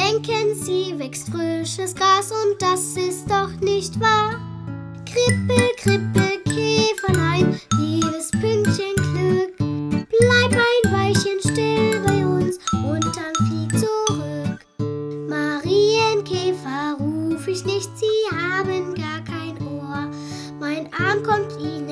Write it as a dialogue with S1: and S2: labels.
S1: denken, sie wächst frisches Gras und das ist doch nicht wahr. Krippe, Krippe, Käferlein, liebes Pünktchen Glück, bleib ein Weilchen still bei uns und dann flieg zurück. Marienkäfer ruf ich nicht, sie haben gar kein Ohr, mein Arm kommt ihnen